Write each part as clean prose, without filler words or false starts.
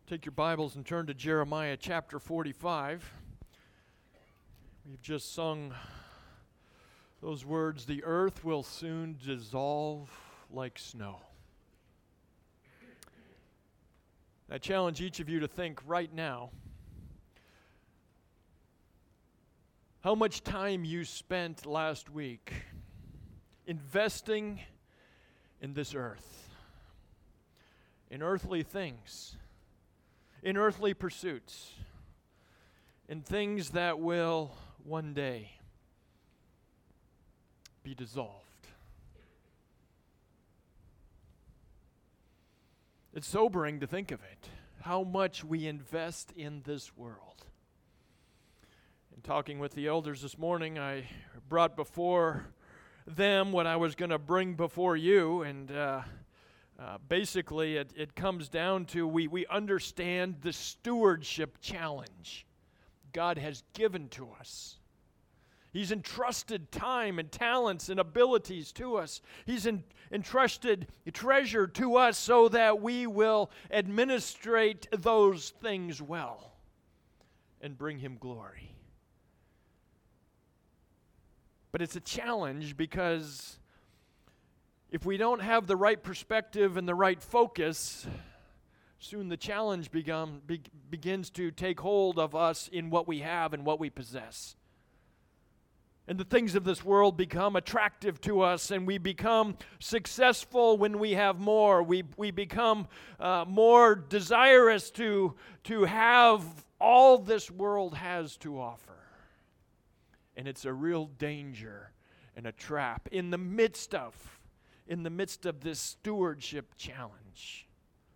Take your Bibles and turn to Jeremiah chapter 45. We've just sung those words, "The earth will soon dissolve like snow." I challenge each of you to think right now how much time you spent last week investing in this earth, in earthly things, in earthly pursuits, in things that will one day be dissolved. It's sobering to think of it, how much we invest in this world. In talking with the elders this morning, I brought before them what I was going to bring before you, and basically, it comes down to we understand the stewardship challenge God has given to us. He's entrusted time and talents and abilities to us. He's entrusted treasure to us so that we will administrate those things well and bring Him glory. But it's a challenge because if we don't have the right perspective and the right focus, soon the challenge begins to take hold of us in what we have and what we possess. And the things of this world become attractive to us, and we become successful when we have more. We become more desirous to have all this world has to offer. And it's a real danger and a trap in the midst of this stewardship challenge.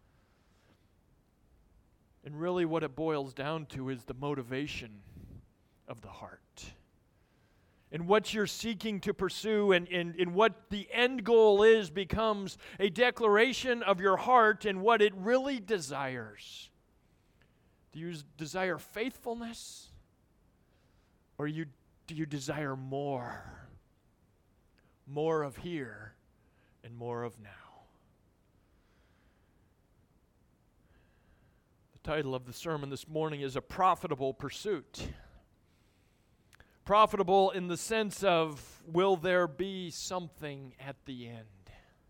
And really what it boils down to is the motivation of the heart. And what you're seeking to pursue and what the end goal is becomes a declaration of your heart and what it really desires. Do you desire faithfulness? Or do you desire more? More of here and more of now. The title of the sermon this morning is A Profitable Pursuit. Profitable in the sense of, will there be something at the end?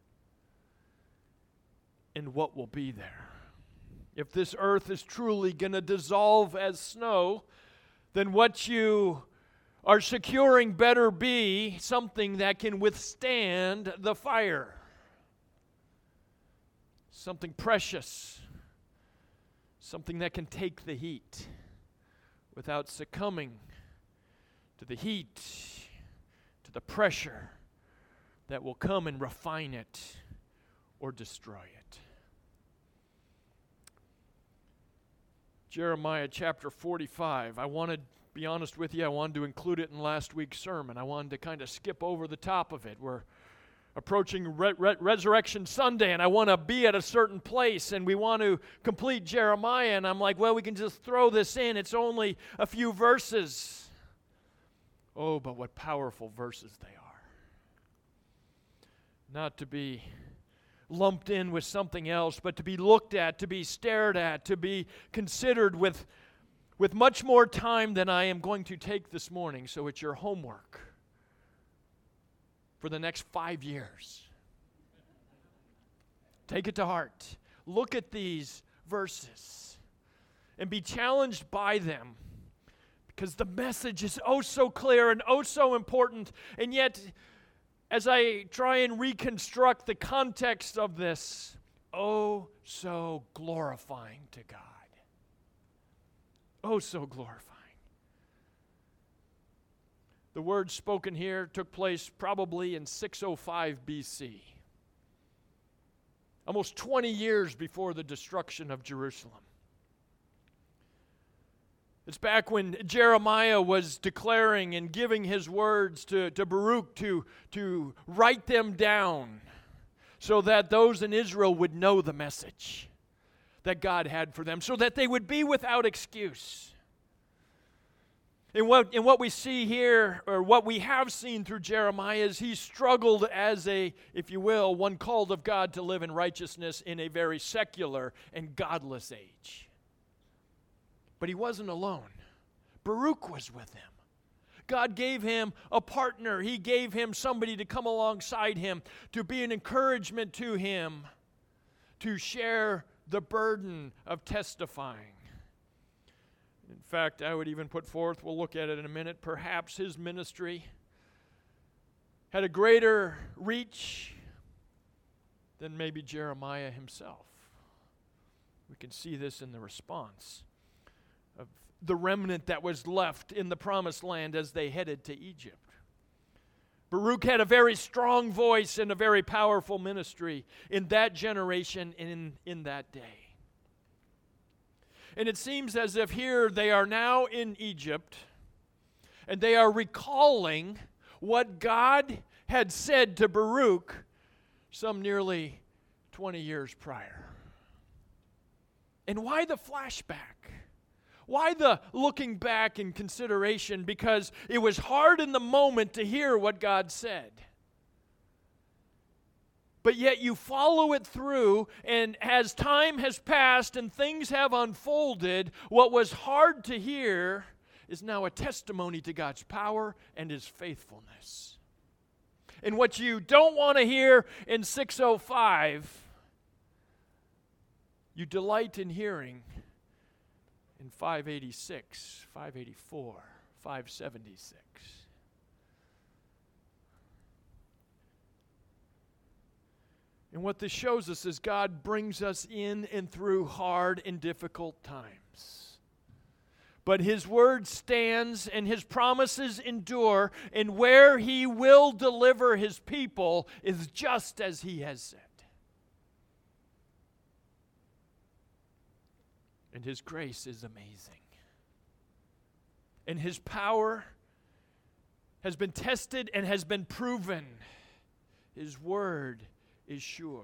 And what will be there? If this earth is truly going to dissolve as snow, then what you are securing better be something that can withstand the fire. Something precious. Something that can take the heat without succumbing to the heat, to the pressure that will come and refine it or destroy it. Jeremiah chapter 45. I wanted to include it in last week's sermon. I wanted to kind of skip over the top of it. We're approaching Resurrection Sunday, and I want to be at a certain place, and we want to complete Jeremiah, and I'm like, well, we can just throw this in. It's only a few verses. Oh, but what powerful verses they are. Not to be lumped in with something else, but to be looked at, to be stared at, to be considered with much more time than I am going to take this morning. So it's your homework for the next 5 years. Take it to heart. Look at these verses and be challenged by them, because the message is oh so clear and oh so important. And yet, as I try and reconstruct the context of this, oh so glorifying to God. Oh, so glorifying. The words spoken here took place probably in 605 BC. Almost 20 years before the destruction of Jerusalem. It's back when Jeremiah was declaring and giving his words to Baruch to write them down so that those in Israel would know the message that God had for them, so that they would be without excuse. And what we see here, or what we have seen through Jeremiah, is he struggled as a, if you will, one called of God to live in righteousness in a very secular and godless age. But he wasn't alone. Baruch was with him. God gave him a partner. He gave him somebody to come alongside him, to be an encouragement to him, to share the burden of testifying. In fact, I would even put forth, we'll look at it in a minute, perhaps his ministry had a greater reach than maybe Jeremiah himself. We can see this in the response of the remnant that was left in the promised land as they headed to Egypt. Baruch had a very strong voice and a very powerful ministry in that generation and in that day. And it seems as if here they are now in Egypt, and they are recalling what God had said to Baruch some nearly 20 years prior. And why the flashback? Why the looking back and consideration? Because it was hard in the moment to hear what God said. But yet you follow it through, and as time has passed and things have unfolded, what was hard to hear is now a testimony to God's power and His faithfulness. And what you don't want to hear in 605, you delight in hearing in 586, 584, 576. And what this shows us is God brings us in and through hard and difficult times. But His word stands and His promises endure, and where He will deliver His people is just as He has said. And His grace is amazing. And His power has been tested and has been proven. His word is sure.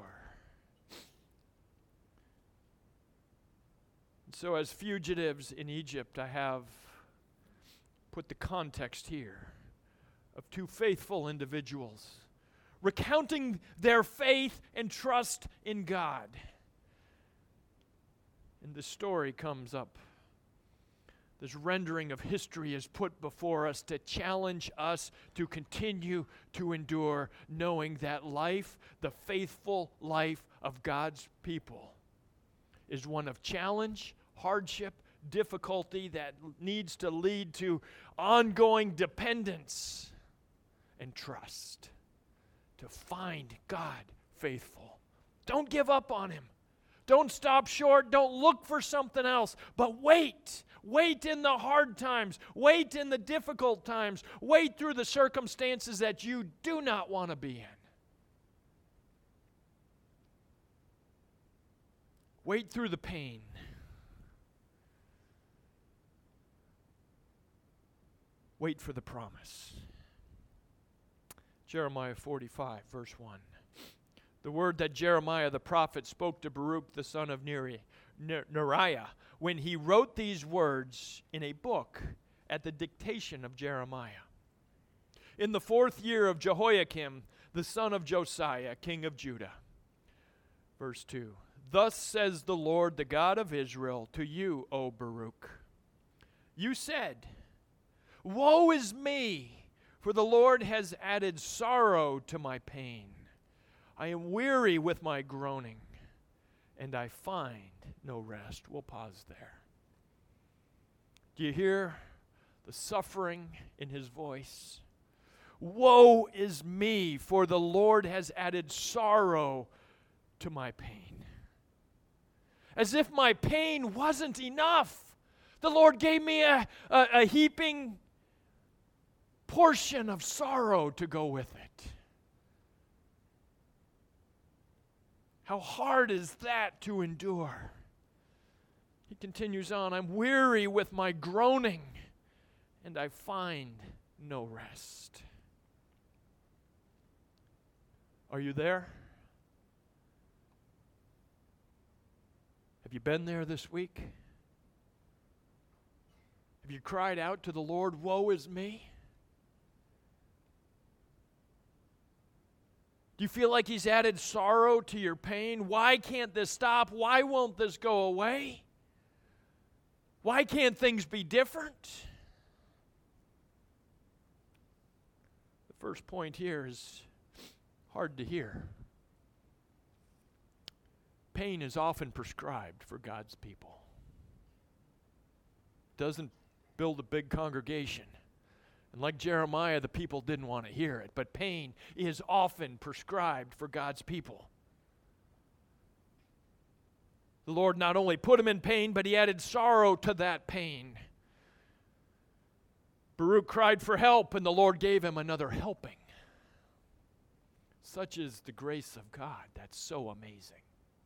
And so as fugitives in Egypt, I have put the context here of two faithful individuals recounting their faith and trust in God. And the story comes up. This rendering of history is put before us to challenge us to continue to endure, knowing that life, the faithful life of God's people, is one of challenge, hardship, difficulty that needs to lead to ongoing dependence and trust. To find God faithful. Don't give up on Him. Don't stop short. Don't look for something else. But wait. Wait in the hard times. Wait in the difficult times. Wait through the circumstances that you do not want to be in. Wait through the pain. Wait for the promise. Jeremiah 45, verse 1. The word that Jeremiah the prophet spoke to Baruch the son of Neriah when he wrote these words in a book at the dictation of Jeremiah. In the 4th year of Jehoiakim, the son of Josiah, king of Judah. Verse 2. Thus says the Lord, the God of Israel, to you, O Baruch. You said, woe is me, for the Lord has added sorrow to my pain. I am weary with my groaning, and I find no rest. We'll pause there. Do you hear the suffering in his voice? Woe is me, for the Lord has added sorrow to my pain. As if my pain wasn't enough. The Lord gave me a heaping portion of sorrow to go with it. How hard is that to endure? He continues on, I'm weary with my groaning, and I find no rest. Are you there? Have you been there this week? Have you cried out to the Lord, woe is me? Do you feel like He's added sorrow to your pain? Why can't this stop? Why won't this go away? Why can't things be different? The first point here is hard to hear. Pain is often prescribed for God's people. Doesn't build a big congregation. And like Jeremiah, the people didn't want to hear it, but pain is often prescribed for God's people. The Lord not only put him in pain, but he added sorrow to that pain. Baruch cried for help, and the Lord gave him another helping. Such is the grace of God. That's so amazing.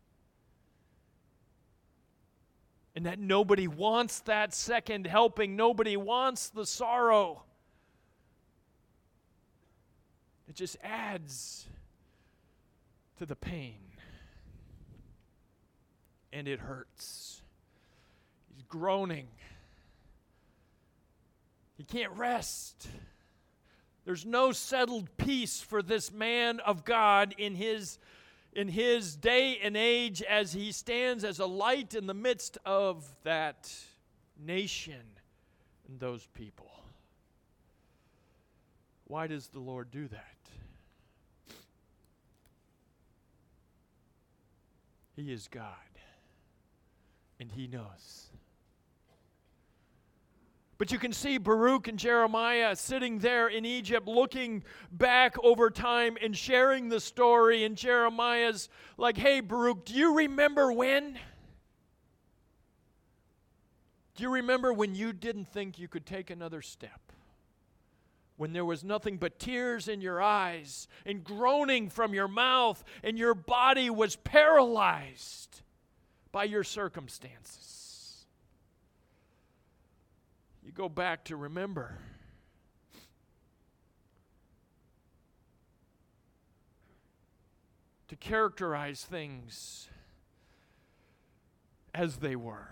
And that nobody wants that second helping. Nobody wants the sorrow. It just adds to the pain. And it hurts. He's groaning. He can't rest. There's no settled peace for this man of God in his day and age as he stands as a light in the midst of that nation and those people. Why does the Lord do that? He is God. And he knows. But you can see Baruch and Jeremiah sitting there in Egypt looking back over time and sharing the story. And Jeremiah's like, hey, Baruch, do you remember when? Do you remember when you didn't think you could take another step? When there was nothing but tears in your eyes and groaning from your mouth and your body was paralyzed by your circumstances. You go back to remember. To characterize things as they were.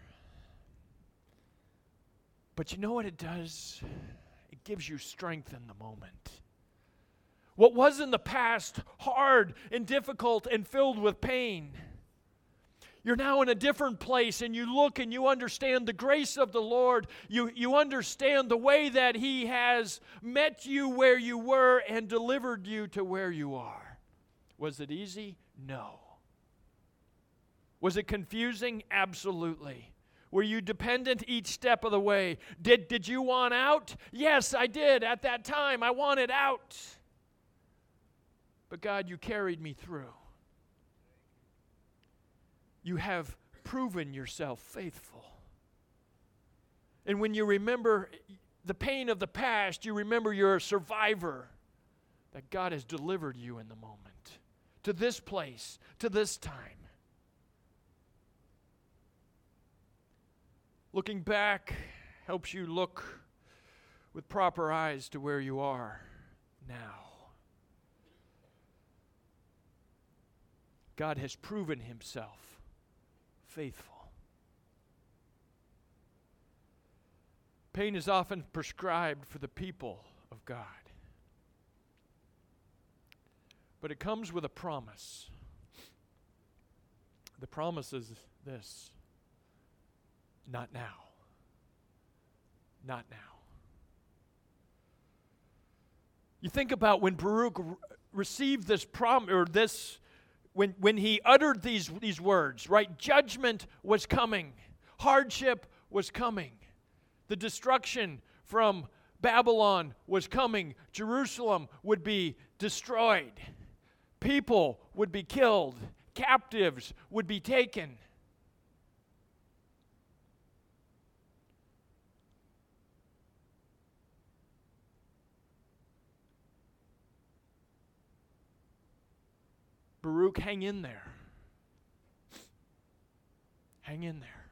But you know what it does? It gives you strength in the moment. What was in the past hard and difficult and filled with pain, you're now in a different place, and you look and you understand the grace of the Lord. You understand the way that He has met you where you were and delivered you to where you are. Was it easy? No. Was it confusing? Absolutely. Were you dependent each step of the way? Did you want out? Yes, I did. At that time, I wanted out. But God, you carried me through. You have proven yourself faithful. And when you remember the pain of the past, you remember you're a survivor, that God has delivered you in the moment, to this place, to this time. Looking back helps you look with proper eyes to where you are now. God has proven Himself faithful. Pain is often prescribed for the people of God. But it comes with a promise. The promise is this: not now. Not now. You think about when Baruch received this promise, or this, when he uttered these words, right? Judgment was coming. Hardship was coming. The destruction from Babylon was coming. Jerusalem would be destroyed. People would be killed. Captives would be taken. Baruch, hang in there. Hang in there.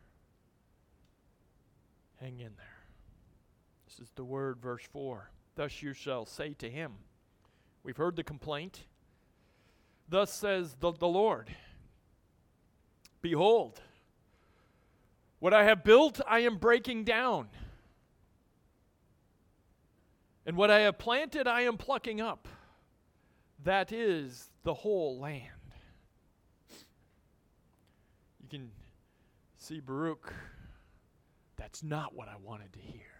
Hang in there. This is the word, verse 4. Thus you shall say to him. We've heard the complaint. Thus says the Lord, behold, what I have built I am breaking down, and what I have planted I am plucking up. That is the whole land. You can see Baruch That's not what I wanted to hear.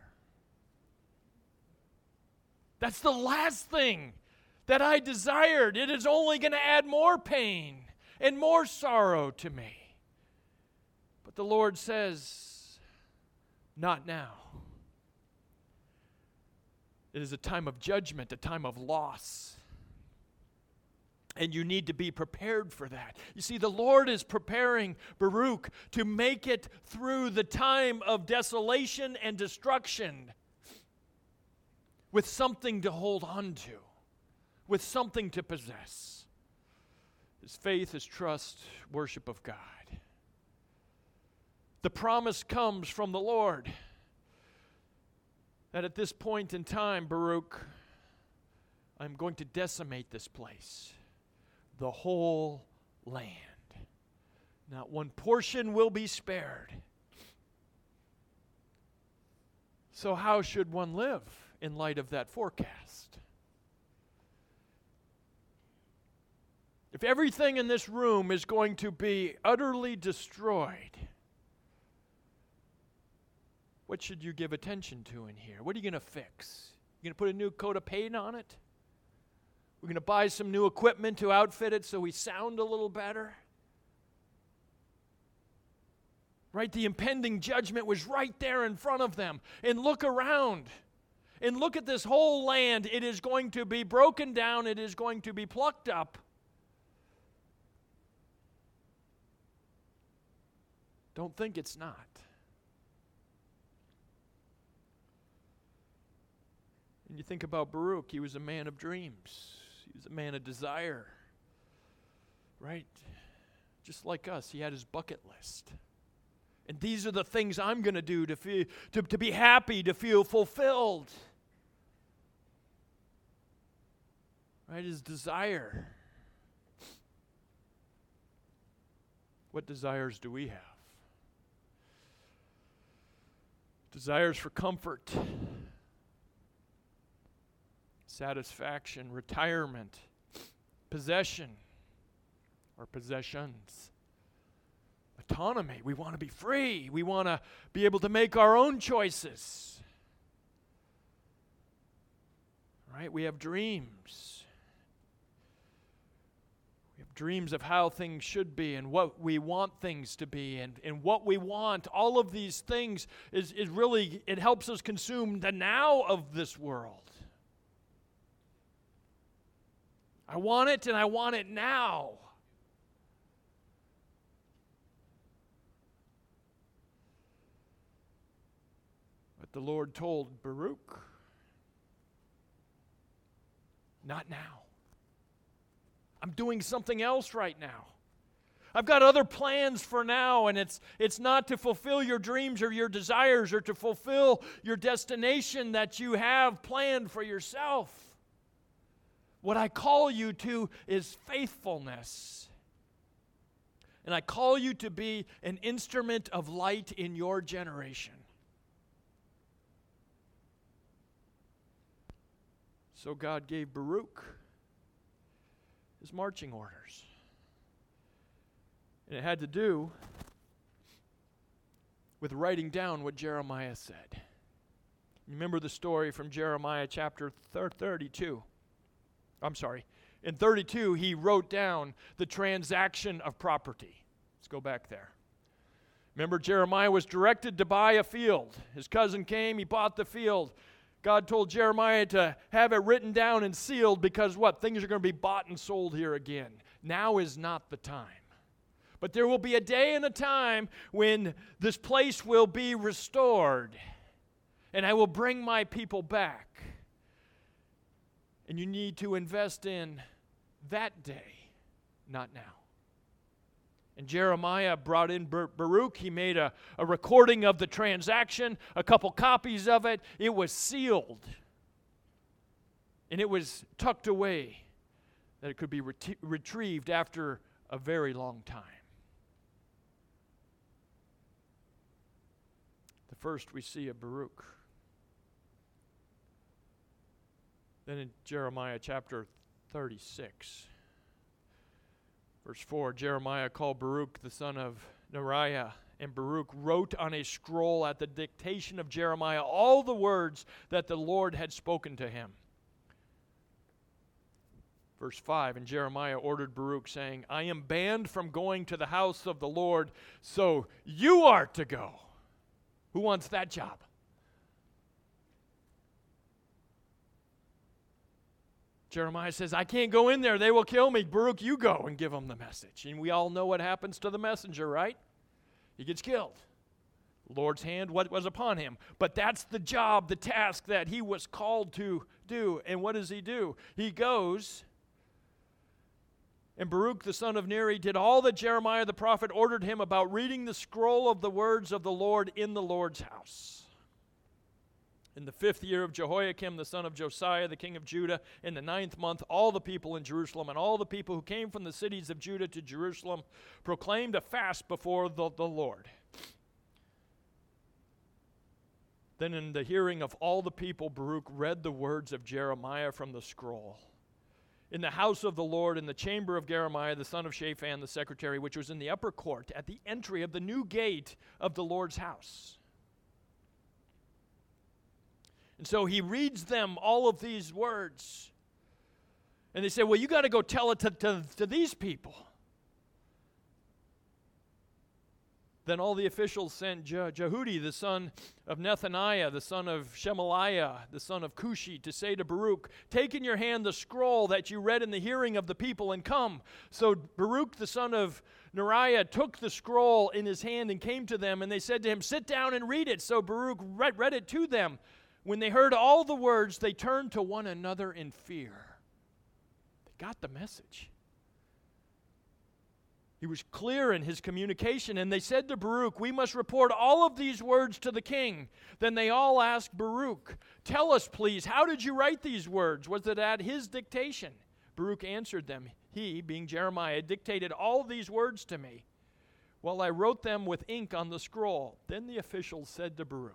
That's the last thing that I desired. It is only going to add more pain and more sorrow to me. But the Lord says, not now. It is a time of judgment, a time of loss. And you need to be prepared for that. You see, the Lord is preparing Baruch to make it through the time of desolation and destruction with something to hold on to, with something to possess. His faith, his trust, worship of God. The promise comes from the Lord that at this point in time, Baruch, I'm going to decimate this place, the whole land. Not one portion will be spared. So how should one live in light of that forecast? If everything in this room is going to be utterly destroyed, what should you give attention to in here? What are you going to fix? You going to put a new coat of paint on it? We're going to buy some new equipment to outfit it so we sound a little better? Right? The impending judgment was right there in front of them. And look around. And look at this whole land. It is going to be broken down. It is going to be plucked up. Don't think it's not. And you think about Baruch, he was a man of dreams. He was a man of desire. Right? Just like us, he had his bucket list. And these are the things I'm going to do to be happy, to feel fulfilled. Right? His desire. What desires do we have? Desires for comfort, satisfaction, retirement, possession or possessions, autonomy. We want to be free. We want to be able to make our own choices. Right? We have dreams. We have dreams of how things should be and what we want things to be and what we want. All of these things is really, it helps us consume the now of this world. I want it and I want it now. But the Lord told Baruch, not now. I'm doing something else right now. I've got other plans for now, and it's not to fulfill your dreams or your desires or to fulfill your destination that you have planned for yourself. What I call you to is faithfulness. And I call you to be an instrument of light in your generation. So God gave Baruch his marching orders. And it had to do with writing down what Jeremiah said. Remember the story from Jeremiah chapter 32. In 32, he wrote down the transaction of property. Let's go back there. Remember, Jeremiah was directed to buy a field. His cousin came, he bought the field. God told Jeremiah to have it written down and sealed because what? Things are going to be bought and sold here again. Now is not the time. But there will be a day and a time when this place will be restored, and I will bring my people back. And you need to invest in that day, not now. And Jeremiah brought in Baruch. He made a recording of the transaction, a couple copies of it. It was sealed. And it was tucked away that it could be retrieved after a very long time. The first we see of Baruch. Then in Jeremiah chapter 36, verse 4, Jeremiah called Baruch the son of Neriah And Baruch wrote on a scroll at the dictation of Jeremiah all the words that the Lord had spoken to him. Verse 5, and Jeremiah ordered Baruch, saying, I am banned from going to the house of the Lord, so you are to go. Who wants that job? Jeremiah says, I can't go in there. They will kill me. Baruch, you go and give them the message. And we all know what happens to the messenger, right? He gets killed. The Lord's hand was upon him. But that's the job, the task that he was called to do. And what does he do? He goes, and Baruch the son of Neri did all that Jeremiah the prophet ordered him about reading the scroll of the words of the Lord in the Lord's house. In the 5th year of Jehoiakim, the son of Josiah, the king of Judah, in the 9th month, all the people in Jerusalem and all the people who came from the cities of Judah to Jerusalem proclaimed a fast before the Lord. Then in the hearing of all the people, Baruch read the words of Jeremiah from the scroll. In the house of the Lord, in the chamber of Jeremiah, the son of Shaphan, the secretary, which was in the upper court, at the entry of the new gate of the Lord's house. And so he reads them all of these words. And they say, well, you got to go tell it to these people. Then all the officials sent Jehudi, the son of Nethaniah, the son of Shemaliah, the son of Cushi, to say to Baruch, take in your hand the scroll that you read in the hearing of the people and come. So Baruch, the son of Neriah, took the scroll in his hand and came to them, and they said to him, sit down and read it. So Baruch read it to them. When they heard all the words, they turned to one another in fear. They got the message. He was clear in his communication, and they said to Baruch, we must report all of these words to the king. Then they all asked Baruch, tell us, please, how did you write these words? Was it at his dictation? Baruch answered them, he, being Jeremiah, dictated all these words to me, while I wrote them with ink on the scroll. Then the officials said to Baruch,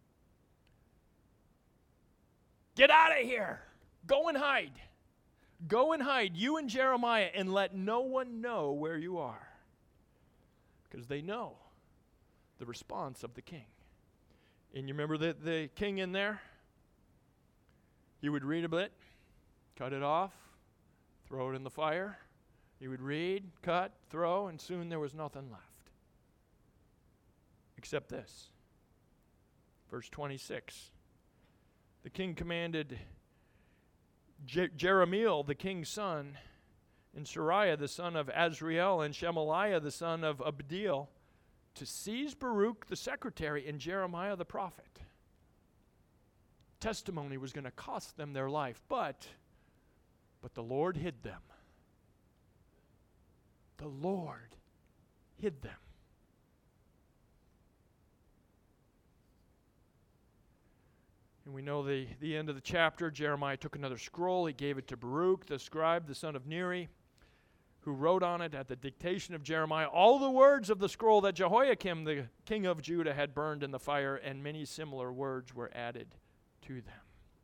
get out of here. Go and hide. Go and hide, you and Jeremiah, and let no one know where you are. Because they know the response of the king. And you remember the king in there? He would read a bit, cut it off, throw it in the fire. He would read, cut, throw, and soon there was nothing left. Except this. Verse 26. The king commanded Jeremiel, the king's son, and Sariah, the son of Azriel, and Shemaliah, the son of Abdiel, to seize Baruch, the secretary, and Jeremiah, the prophet. Testimony was going to cost them their life, but the Lord hid them. The Lord hid them. And we know the end of the chapter. Jeremiah took another scroll. He gave it to Baruch, the scribe, the son of Neri, who wrote on it at the dictation of Jeremiah all the words of the scroll that Jehoiakim, the king of Judah, had burned in the fire, and many similar words were added to them.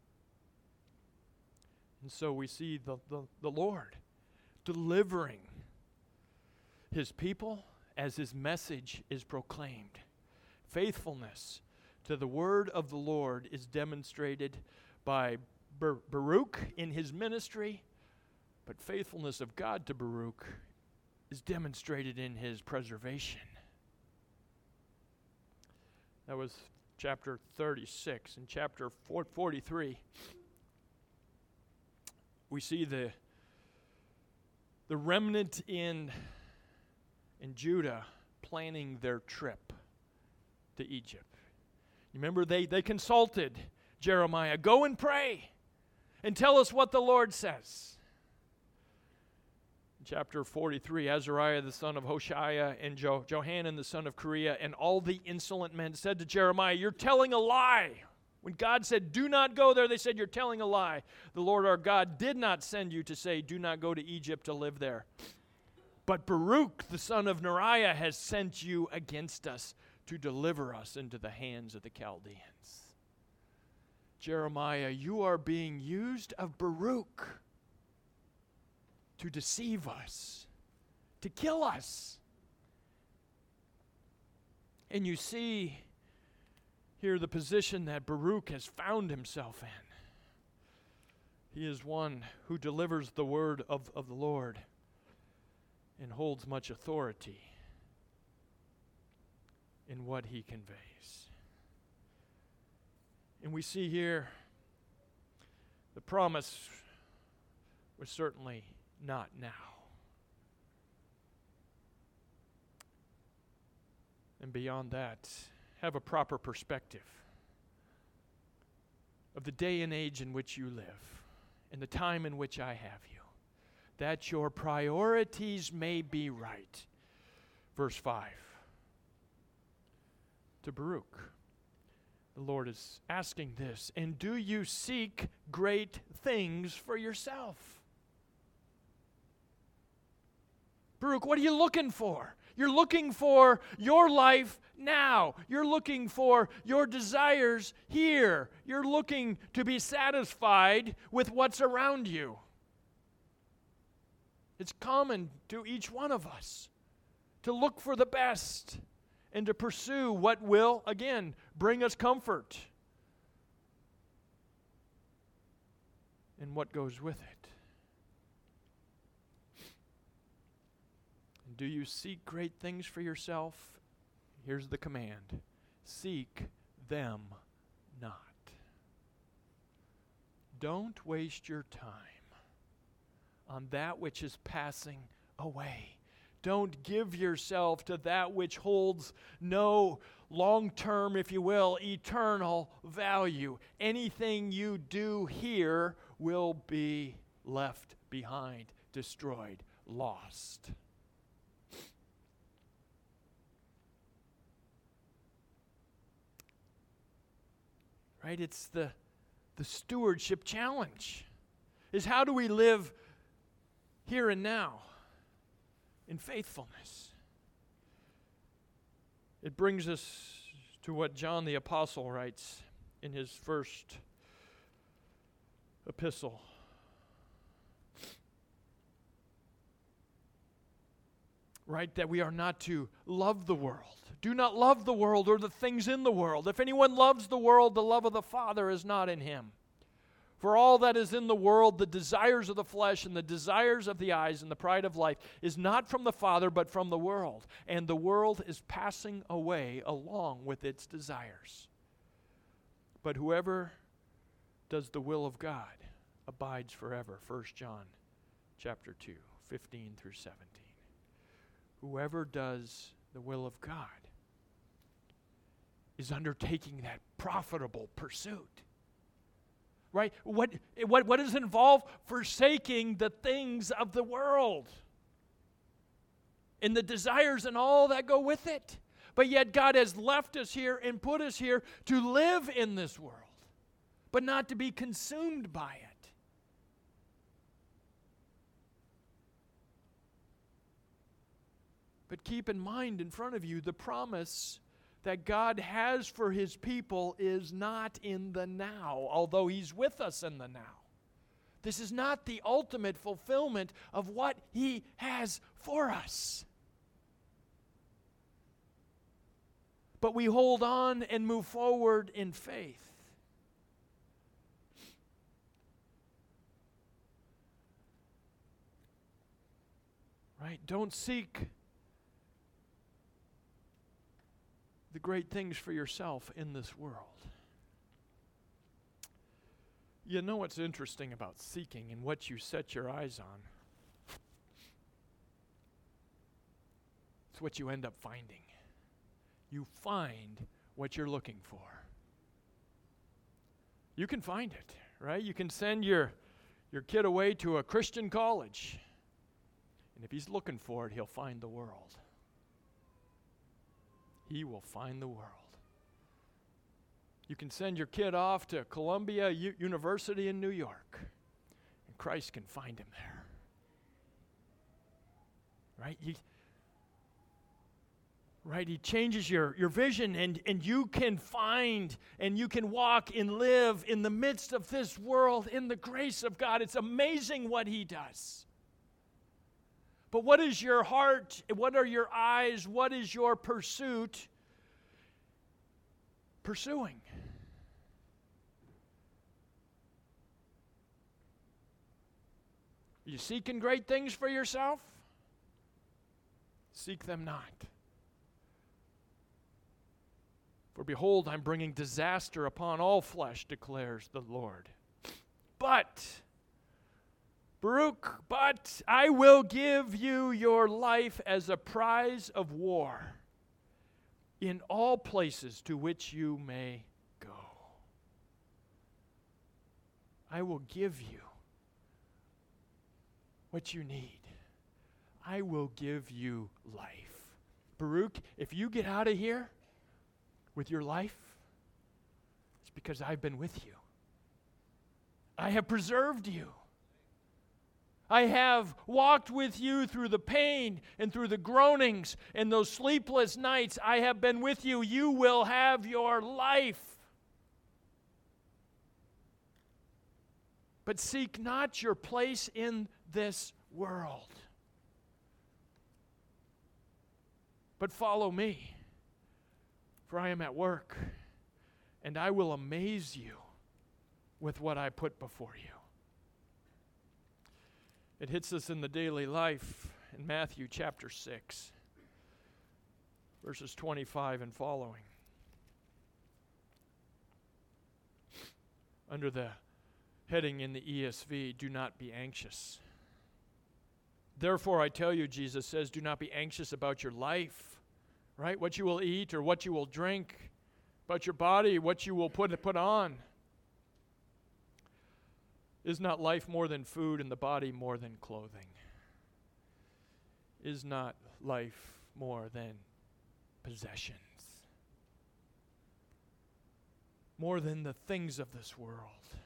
And so we see the Lord delivering his people as his message is proclaimed. Faithfulness to the word of the Lord is demonstrated by Baruch in his ministry, but faithfulness of God to Baruch is demonstrated in his preservation. That was chapter 36. In chapter 43, we see the remnant in Judah planning their trip to Egypt. You remember they consulted Jeremiah, go and pray and tell us what the Lord says. In chapter 43, Azariah the son of Hoshaiah and Johanan the son of Kareah and all the insolent men said to Jeremiah, you're telling a lie. When God said, do not go there, they said, you're telling a lie. The Lord our God did not send you to say, do not go to Egypt to live there. But Baruch the son of Neriah has sent you against us to deliver us into the hands of the Chaldeans. Jeremiah, you are being used of Baruch to deceive us, to kill us. And you see here the position that Baruch has found himself in. He is one who delivers the word of the Lord and holds much authority in what he conveys. And we see here the promise was certainly not now. And beyond that, have a proper perspective of the day and age in which you live and the time in which I have you, that your priorities may be right. Verse 5. To Baruch, the Lord is asking this, and do you seek great things for yourself? Baruch, what are you looking for? You're looking for your life now. You're looking for your desires here. You're looking to be satisfied with what's around you. It's common to each one of us to look for the best and to pursue what will, again, bring us comfort and what goes with it. And do you seek great things for yourself? Here's the command: seek them not. Don't waste your time on that which is passing away. Don't give yourself to that which holds no long-term, if you will, eternal value. Anything you do here will be left behind, destroyed, lost. Right? It's the stewardship challenge. Is how do we live here and now in faithfulness? It brings us to what John the Apostle writes in his first epistle. Right, that we are not to love the world. Do not love the world or the things in the world. If anyone loves the world, the love of the Father is not in him. For all that is in the world, the desires of the flesh and the desires of the eyes and the pride of life, is not from the Father, but from the world. And the world is passing away along with its desires. But whoever does the will of God abides forever. 1 John chapter 2, 15 through 17. Whoever does the will of God is undertaking that profitable pursuit. Right? What does it involve? Forsaking the things of the world and the desires and all that go with it. But yet God has left us here and put us here to live in this world, but not to be consumed by it. But keep in mind in front of you the promise that God has for His people is not in the now, although He's with us in the now. This is not the ultimate fulfillment of what He has for us. But we hold on and move forward in faith. Right? Don't seek the great things for yourself in this world. You know what's interesting about seeking and what you set your eyes on? It's what you end up finding. You find what you're looking for. You can find it, right? You can send your kid away to a Christian college, and if he's looking for it, he'll find the world. He will find the world. You can send your kid off to Columbia University in New York, and Christ can find him there. Right? He changes your vision, and you can find and you can walk and live in the midst of this world in the grace of God. It's amazing what He does. But what is your heart? What are your eyes? What is your pursuit pursuing? Are you seeking great things for yourself? Seek them not. For behold, I'm bringing disaster upon all flesh, declares the Lord. But I will give you your life as a prize of war in all places to which you may go. I will give you what you need. I will give you life. Baruch, if you get out of here with your life, it's because I've been with you. I have preserved you. I have walked with you through the pain and through the groanings and those sleepless nights. I have been with you. You will have your life. But seek not your place in this world, but follow me, for I am at work, and I will amaze you with what I put before you. It hits us in the daily life in Matthew chapter 6, verses 25 and following. Under the heading in the ESV, do not be anxious. Therefore, I tell you, Jesus says, do not be anxious about your life, right? What you will eat or what you will drink, about your body, what you will put on. Is not life more than food and the body more than clothing? Is not life more than possessions? More than the things of this world?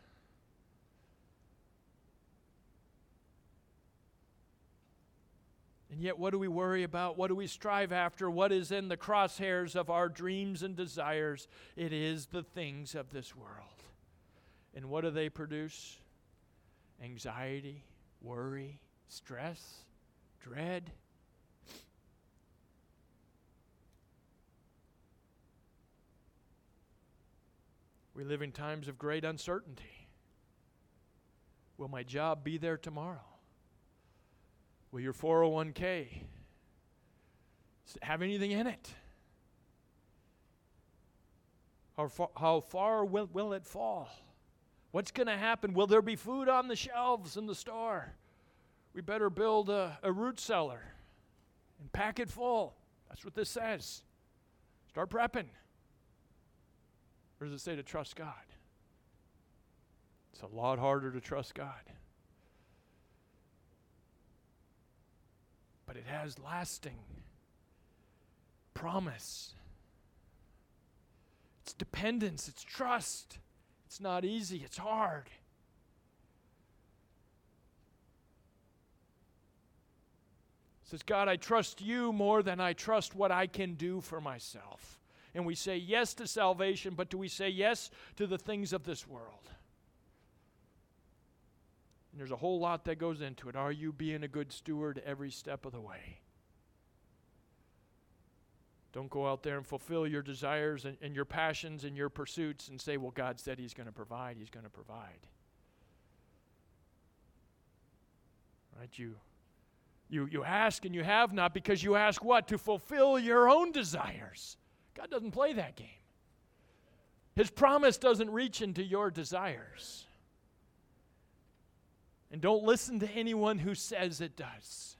And yet, what do we worry about? What do we strive after? What is in the crosshairs of our dreams and desires? It is the things of this world. And what do they produce? Anxiety, worry, stress, dread. We live in times of great uncertainty. Will my job be there tomorrow? Will your 401k have anything in it? How far will it fall? What's going to happen? Will there be food on the shelves in the store? We better build a root cellar and pack it full. That's what this says. Start prepping. Or does it say to trust God? It's a lot harder to trust God. But it has lasting promise. It's dependence. It's trust. It's not easy. It's hard. It says, God, I trust you more than I trust what I can do for myself. And we say yes to salvation, but do we say yes to the things of this world? And there's a whole lot that goes into it. Are you being a good steward every step of the way? Don't go out there and fulfill your desires and your passions and your pursuits and say, well, God said He's going to provide. He's going to provide. Right? You ask and you have not because you ask what? To fulfill your own desires. God doesn't play that game. His promise doesn't reach into your desires. And don't listen to anyone who says it does.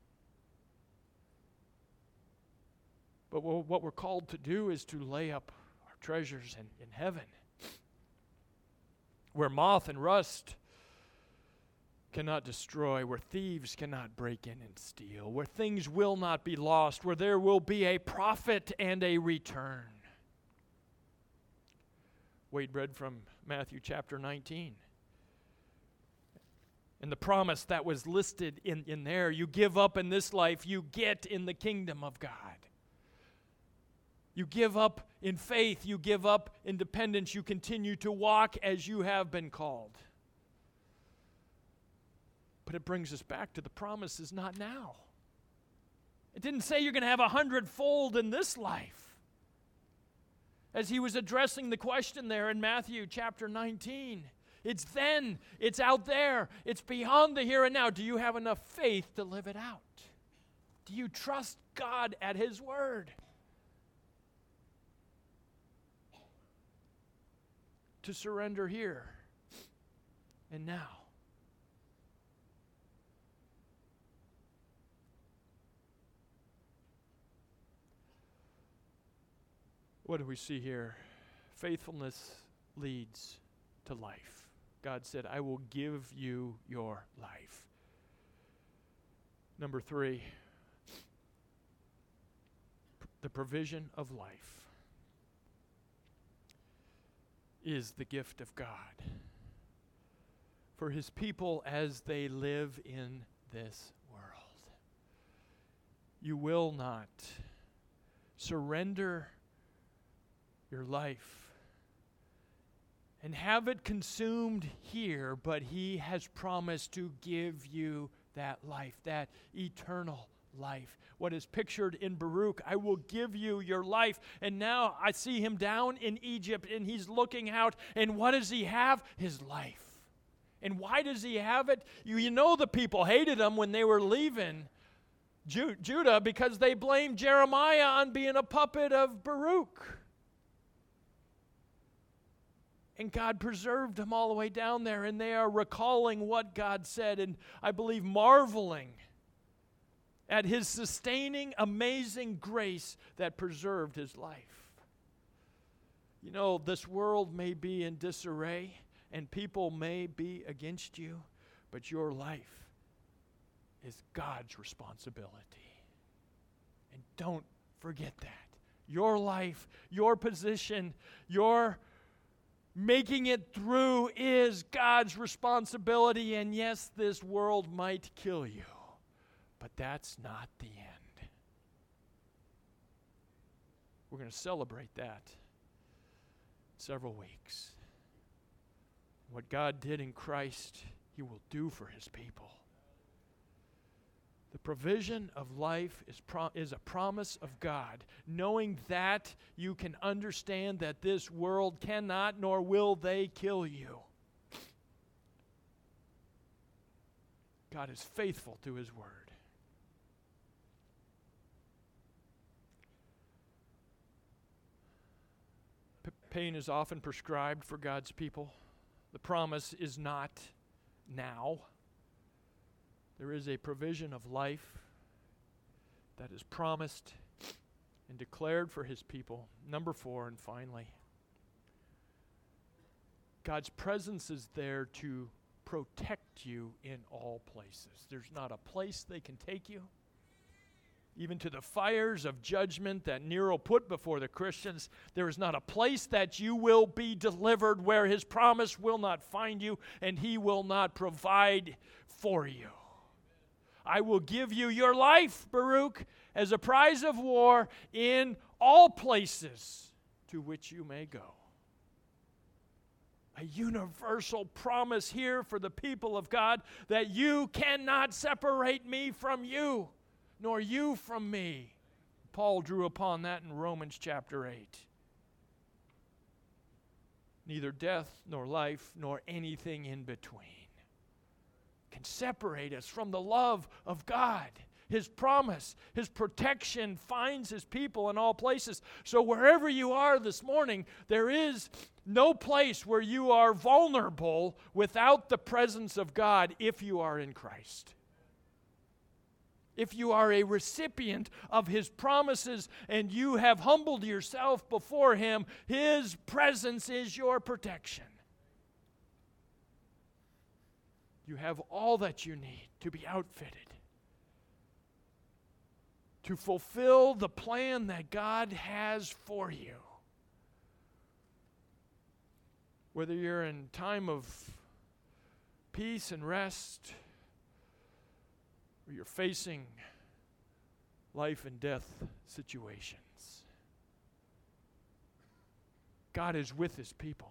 But what we're called to do is to lay up our treasures in heaven, where moth and rust cannot destroy, where thieves cannot break in and steal, where things will not be lost, where there will be a profit and a return. Wade read from Matthew chapter 19. And the promise that was listed in there, you give up in this life, you get in the kingdom of God. You give up in faith, you give up in dependence, you continue to walk as you have been called. But it brings us back to the promise is not now. It didn't say you're going to have 100-fold in this life. As he was addressing the question there in Matthew chapter 19. It's then, it's out there, it's beyond the here and now. Do you have enough faith to live it out? Do you trust God at His word? To surrender here and now. What do we see here? Faithfulness leads to life. God said, I will give you your life. Number 3, the provision of life is the gift of God for His people as they live in this world. You will not surrender your life and have it consumed here, but He has promised to give you that life, that eternal life. What is pictured in Baruch, I will give you your life. And now I see him down in Egypt, and he's looking out, and what does he have? His life. And why does he have it? You know the people hated him when they were leaving Judah because they blamed Jeremiah on being a puppet of Baruch. And God preserved them all the way down there, and they are recalling what God said, and I believe marveling at His sustaining, amazing grace that preserved his life. You know, this world may be in disarray, and people may be against you, but your life is God's responsibility. And don't forget that. Your life, your position, your making it through is God's responsibility. And yes, this world might kill you, but that's not the end. We're going to celebrate that in several weeks. What God did in Christ, He will do for His people. The provision of life is a promise of God. Knowing that, you can understand that this world cannot nor will they kill you. God is faithful to His word. Pain is often prescribed for God's people. The promise is not now. There is a provision of life that is promised and declared for His people. Number 4, and finally, God's presence is there to protect you in all places. There's not a place they can take you. Even to the fires of judgment that Nero put before the Christians, there is not a place that you will be delivered where His promise will not find you and He will not provide for you. I will give you your life, Baruch, as a prize of war in all places to which you may go. A universal promise here for the people of God that you cannot separate me from you, nor you from me. Paul drew upon that in Romans chapter 8. Neither death, nor life, nor anything in between can separate us from the love of God. His promise, His protection finds His people in all places. So wherever you are this morning, there is no place where you are vulnerable without the presence of God if you are in Christ. If you are a recipient of His promises and you have humbled yourself before Him, His presence is your protection. You have all that you need to be outfitted to fulfill the plan that God has for you. Whether you're in time of peace and rest, or you're facing life and death situations, God is with His people.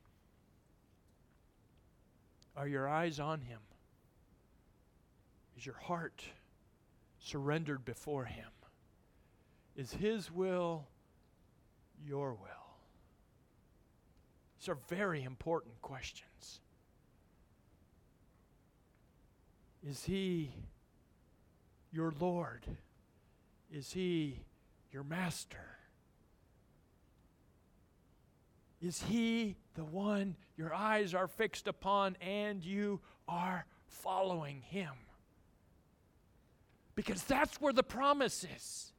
Are your eyes on Him? Is your heart surrendered before Him? Is His will your will? These are very important questions. Is He your Lord? Is He your Master? Is He the one your eyes are fixed upon and you are following Him? Because that's where the promise is.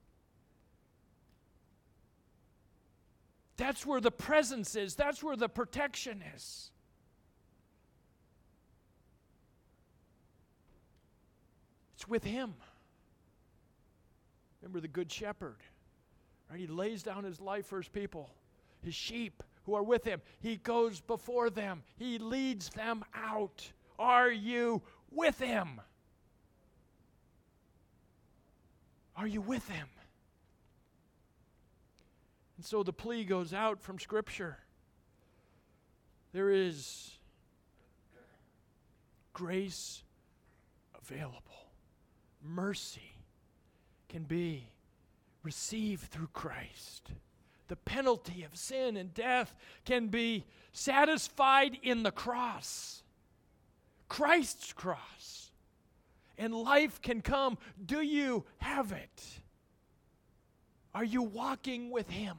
That's where the presence is. That's where the protection is. It's with Him. Remember the Good Shepherd, right? He lays down His life for His people, His sheep who are with Him. He goes before them. He leads them out. Are you with Him? Are you with Him? And so the plea goes out from Scripture. There is grace available. Mercy can be received through Christ. The penalty of sin and death can be satisfied in the cross, Christ's cross. And life can come. Do you have it? Are you walking with Him?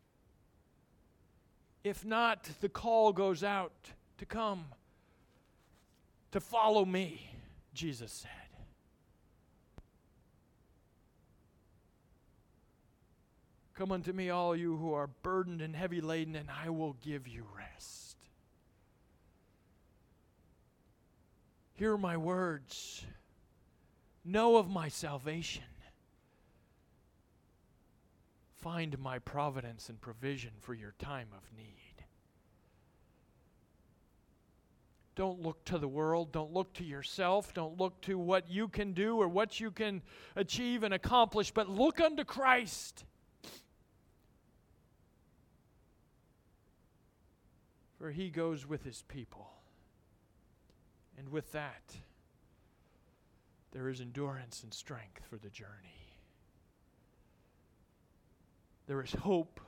If not, the call goes out to come, to follow me, Jesus said. Come unto me, all you who are burdened and heavy laden, and I will give you rest. Hear my words. Know of my salvation. Find my providence and provision for your time of need. Don't look to the world. Don't look to yourself. Don't look to what you can do or what you can achieve and accomplish, but look unto Christ. For He goes with His people. And with that, there is endurance and strength for the journey. There is hope,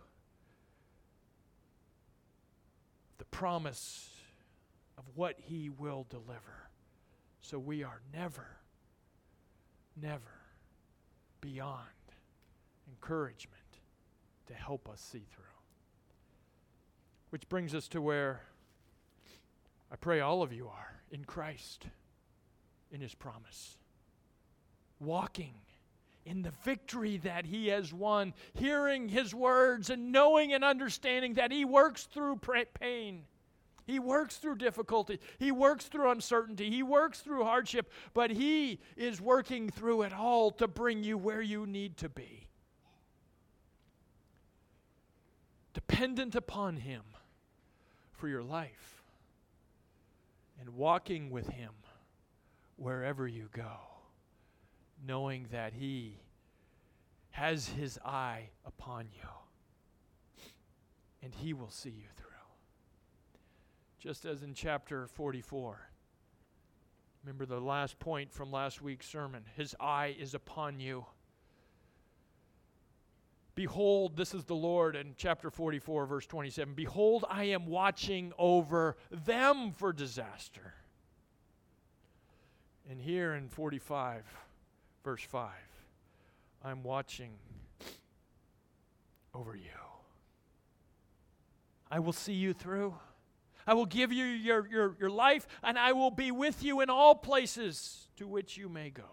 the promise of what He will deliver. So we are never beyond encouragement to help us see through. Which brings us to where I pray all of you are, in Christ, in His promise. Walking in the victory that He has won, hearing His words and knowing and understanding that He works through pain. He works through difficulty. He works through uncertainty. He works through hardship. But He is working through it all to bring you where you need to be. Dependent upon Him for your life and walking with Him wherever you go, knowing that He has His eye upon you and He will see you through. Just as in chapter 44. Remember the last point from last week's sermon. His eye is upon you. Behold, this is the Lord in chapter 44, verse 27. Behold, I am watching over them for disaster. And here in 45, verse 5, I'm watching over you. I will see you through. I will give you your life, and I will be with you in all places to which you may go.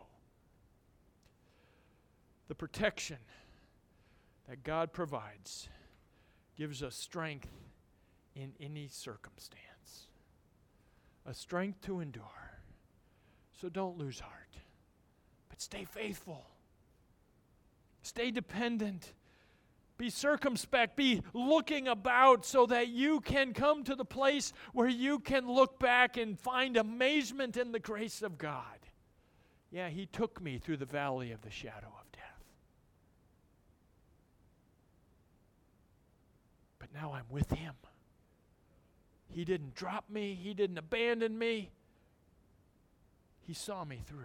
The protection that God provides gives us strength in any circumstance, a strength to endure. So don't lose heart, but stay faithful, stay dependent, be circumspect, be looking about so that you can come to the place where you can look back and find amazement in the grace of God. Yeah, He took me through the valley of the shadow of death. But now I'm with Him. He didn't drop me. He didn't abandon me. He saw me through.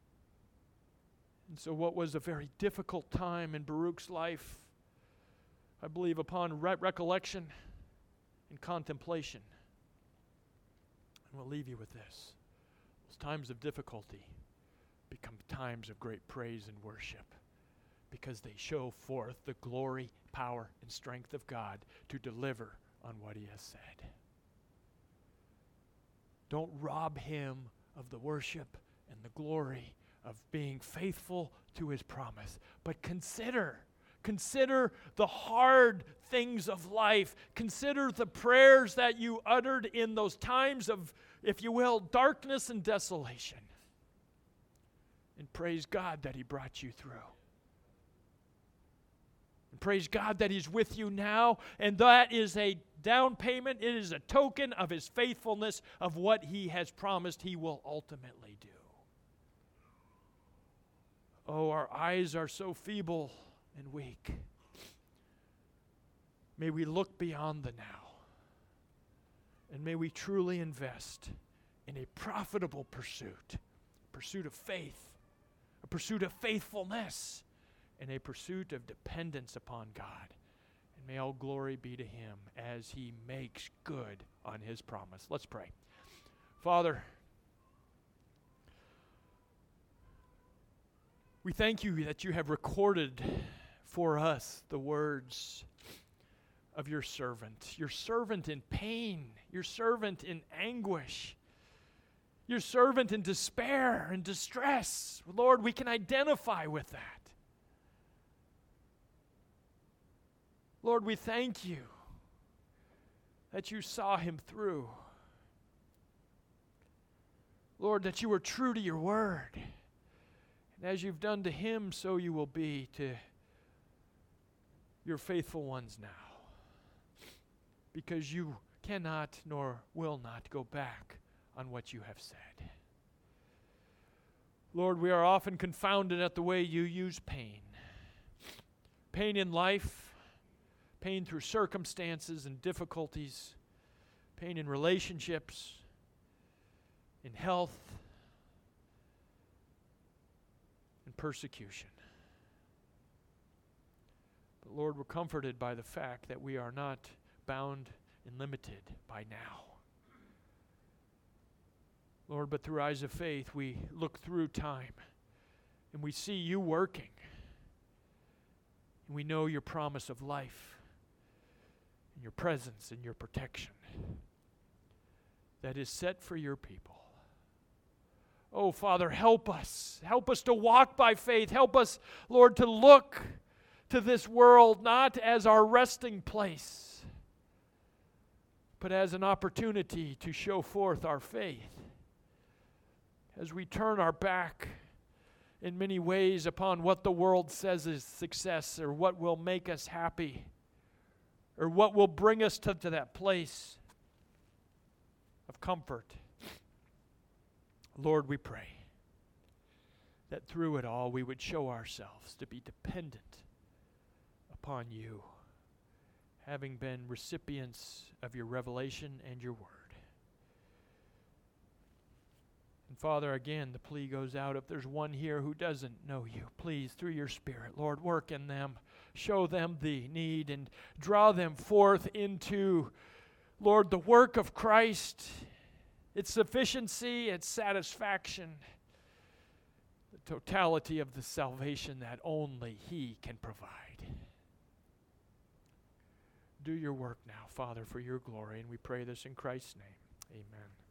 And so what was a very difficult time in Baruch's life I believe upon recollection and contemplation. And we'll leave you with this. Those times of difficulty become times of great praise and worship, because they show forth the glory, power, and strength of God to deliver on what He has said. Don't rob Him of the worship and the glory of being faithful to His promise, but consider the hard things of life. Consider the prayers that you uttered in those times of, if you will, darkness and desolation. And praise God that He brought you through. And praise God that He's with you now. And that is a down payment. It is a token of His faithfulness, of what He has promised He will ultimately do. Oh, our eyes are so feeble and weak. May we look beyond the now. And may we truly invest in a profitable pursuit of faith, a pursuit of faithfulness, and a pursuit of dependence upon God. And may all glory be to Him as He makes good on His promise. Let's pray. Father, we thank You that You have recorded for us the words of Your servant in pain, Your servant in anguish, Your servant in despair and distress. Lord, we can identify with that. Lord, we thank You that You saw him through. Lord, that You were true to Your word. And as You've done to him, so You will be to Your faithful ones now. Because You cannot nor will not go back on what You have said. Lord, we are often confounded at the way You use pain. Pain in life, pain through circumstances and difficulties, pain in relationships, in health, and persecution. But Lord, we're comforted by the fact that we are not bound and limited by now. Lord, but through eyes of faith, we look through time and we see You working. And we know Your promise of life and Your presence and Your protection that is set for Your people. Oh, Father, help us. Help us to walk by faith. Help us, Lord, to look to this world not as our resting place, but as an opportunity to show forth our faith. As we turn our back in many ways upon what the world says is success, or what will make us happy, or what will bring us to that place of comfort. Lord, we pray that through it all we would show ourselves to be dependent upon You, having been recipients of Your revelation and Your word. And Father, again, the plea goes out, if there's one here who doesn't know You, please, through Your Spirit, Lord, work in them. Show them the need and draw them forth into, Lord, the work of Christ, its sufficiency, its satisfaction, the totality of the salvation that only He can provide. Do Your work now, Father, for Your glory, and we pray this in Christ's name. Amen.